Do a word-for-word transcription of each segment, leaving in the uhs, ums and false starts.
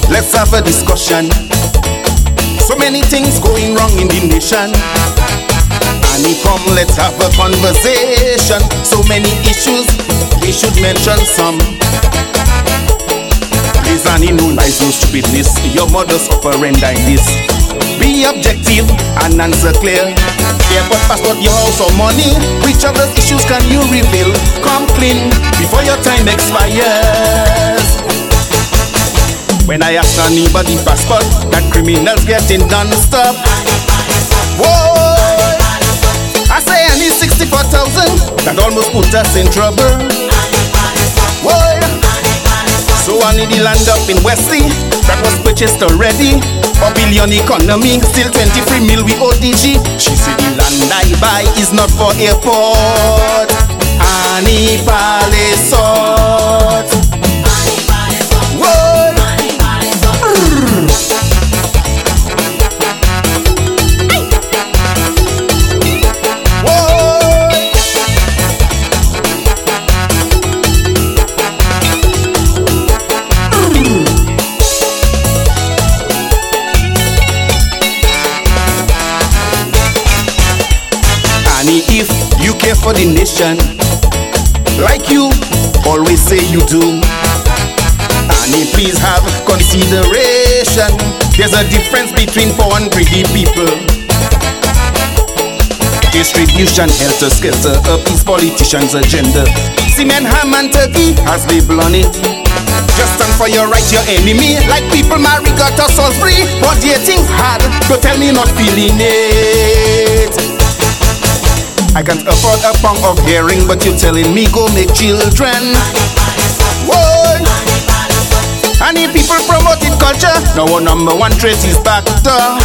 let's have a discussion. So many things going wrong in the nation. Annie, come, let's have a conversation. So many issues, we should mention some. Please, Annie, no lies, no stupidness. Your mother's operandi this. Be objective and answer clear. Airport, passport, your house or money. Which of those issues can you reveal? Come clean before your time expires. When I ask anybody passport, that criminals getting non-stop. Whoa! I say I need sixty-four thousand. That almost put us in trouble. Whoa! So I need the land up in Wesley. That was purchased already. A billion economy, still twenty-three mil we O D G. She said the land I buy is not for airport. Annie Palaiseau. If you care for the nation, like you always say you do, Annie, please have consideration. There's a difference between poor and greedy people. Distribution, helter skelter, a peace politician's agenda. Cement, ham and turkey has label on it. Just stand for your right, your enemy. Like people marry got us all free, but dating hard. Don't tell me not feeling it. I can't afford a pound of hearing, but you're telling me go make children. Whoa! I need people promoting culture. Now our number one trait is backdoor.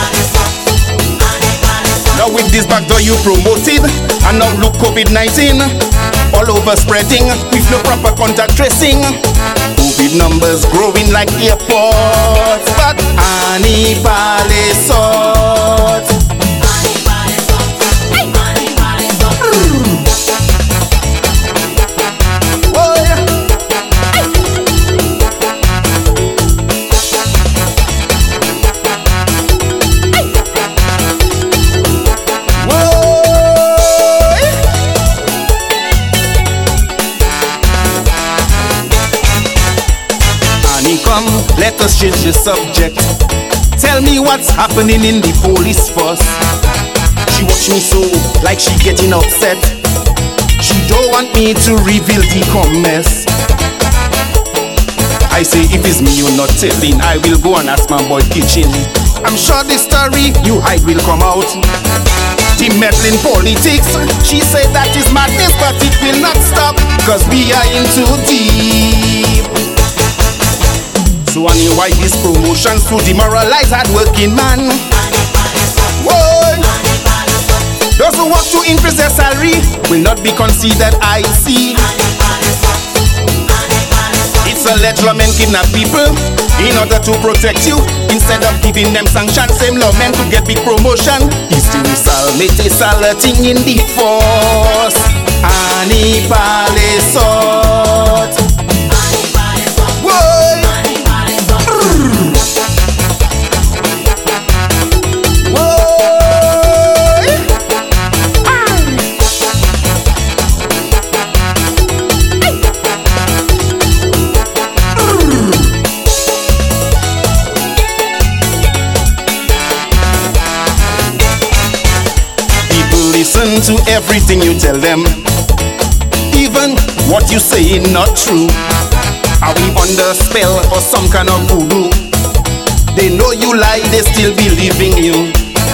Now with this backdoor you promoted, and now look COVID nineteen all over spreading with no proper contact tracing. COVID numbers growing like airports, but Annie Palaiseau. Come, let us change the subject. Tell me what's happening in the police force. She watch me so, like she getting upset. She don't want me to reveal the comments. I say if it's me you're not telling, I will go and ask my boy Kitchen. I'm sure the story you hide will come out. The meddling politics, she said that is madness, but it will not stop, cause we are in too deep. So I need why these promotions to demoralize hard-working man. Whoa! Those who want to increase their salary will not be considered I C. It's alleged lawmen kidnap people in order to protect you. Instead of giving them sanction, same lawmen to get big promotion. It's the salmate salating in the force. Annie Palaiseau. Listen to everything you tell them, even what you say is not true. Are we under spell or some kind of voodoo? They know you lie, they still believe in you.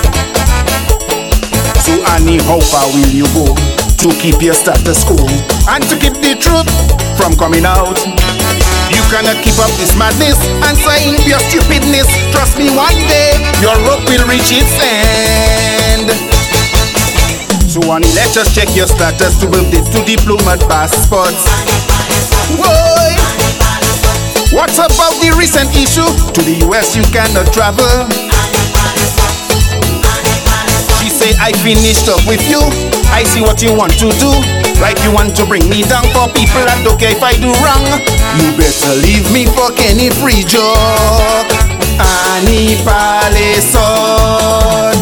So Annie, how far will you go to keep your status quo and to keep the truth from coming out? You cannot keep up this madness and saying your stupidness. Trust me, one day your rope will reach its end. So Annie, let us check your status to birthdays to diplomat passports. Whoa! What's about the recent issue? To the U S you cannot travel. She say I finished up with you. I see what you want to do. Like you want to bring me down for people that don't care if I do wrong. You better leave me for Kenny Free Joke. Annie Palissot.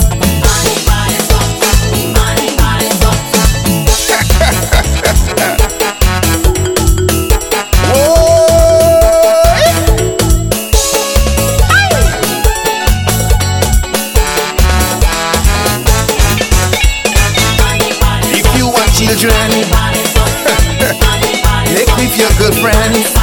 Children, make with your good friends.